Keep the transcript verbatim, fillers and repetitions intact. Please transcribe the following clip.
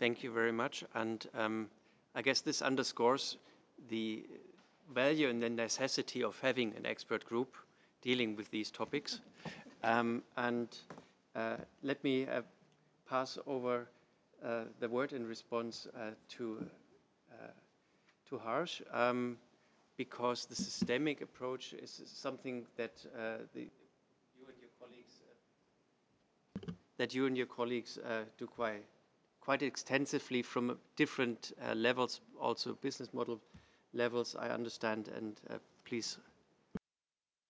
Thank you very much. And um, I guess this underscores the value and the necessity of having an expert group dealing with these topics. Um, and uh, let me uh, pass over uh, the word in response uh, to, uh, to Harsh, um, because the systemic approach is something that uh, the, you and your colleagues uh, that you and your colleagues uh, do quite quite extensively from different uh, levels, also business model levels, I understand, and uh, please